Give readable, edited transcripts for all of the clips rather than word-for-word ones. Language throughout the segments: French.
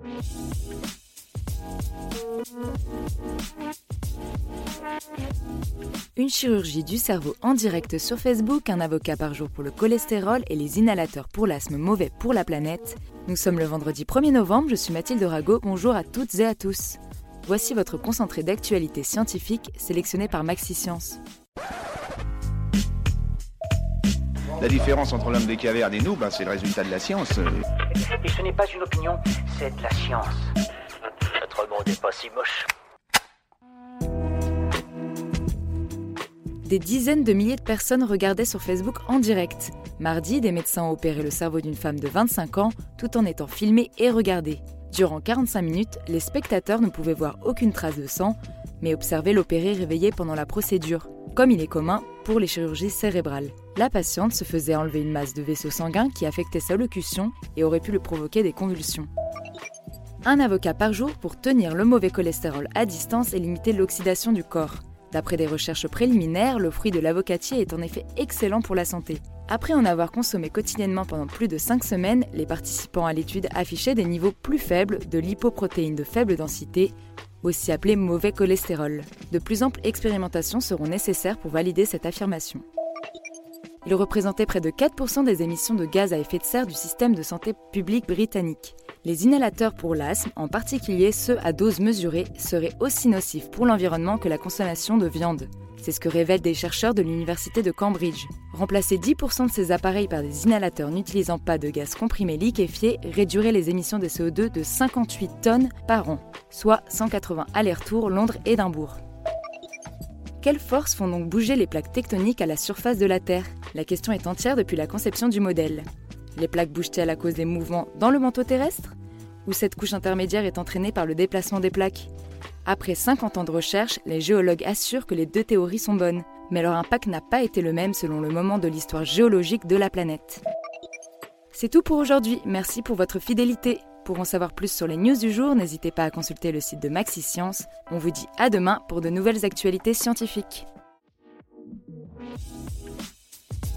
Une chirurgie du cerveau en direct sur Facebook, un avocat par jour pour le cholestérol et les inhalateurs pour l'asthme mauvais pour la planète. Nous sommes le vendredi 1er novembre, je suis Mathilde Rago, bonjour à toutes et à tous. Voici votre concentré d'actualité scientifique sélectionné par MaxiScience. La différence entre l'homme des cavernes et nous, c'est le résultat de la science. Et ce n'est pas une opinion, c'est de la science. Notre monde n'est pas si moche. Des dizaines de milliers de personnes regardaient sur Facebook en direct. Mardi, des médecins ont opéré le cerveau d'une femme de 25 ans, tout en étant filmés et regardés. Durant 45 minutes, les spectateurs ne pouvaient voir aucune trace de sang, mais observer l'opéré réveillé pendant la procédure, comme il est commun pour les chirurgies cérébrales. La patiente se faisait enlever une masse de vaisseau sanguin qui affectait sa locution et aurait pu lui provoquer des convulsions. Un avocat par jour pour tenir le mauvais cholestérol à distance et limiter l'oxydation du corps. D'après des recherches préliminaires, le fruit de l'avocatier est en effet excellent pour la santé. Après en avoir consommé quotidiennement pendant plus de 5 semaines, les participants à l'étude affichaient des niveaux plus faibles de lipoprotéines de faible densité, aussi appelées mauvais cholestérol. De plus amples expérimentations seront nécessaires pour valider cette affirmation. Il représentait près de 4% des émissions de gaz à effet de serre du système de santé public britannique. Les inhalateurs pour l'asthme, en particulier ceux à dose mesurée, seraient aussi nocifs pour l'environnement que la consommation de viande. C'est ce que révèlent des chercheurs de l'université de Cambridge. Remplacer 10% de ces appareils par des inhalateurs n'utilisant pas de gaz comprimé liquéfié réduirait les émissions de CO2 de 58 tonnes par an, soit 180 allers-retours Londres-Édimbourg. Quelles forces font donc bouger les plaques tectoniques à la surface de la Terre ? La question est entière depuis la conception du modèle. Les plaques bougent-elles à cause des mouvements dans le manteau terrestre ? Ou cette couche intermédiaire est entraînée par le déplacement des plaques ? Après 50 ans de recherche, les géologues assurent que les deux théories sont bonnes, mais leur impact n'a pas été le même selon le moment de l'histoire géologique de la planète. C'est tout pour aujourd'hui, merci pour votre fidélité. Pour en savoir plus sur les news du jour, n'hésitez pas à consulter le site de MaxiScience. On vous dit à demain pour de nouvelles actualités scientifiques.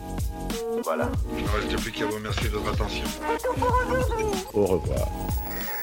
Voilà. Il ne reste plus qu'à vous remercier de votre attention. Au revoir.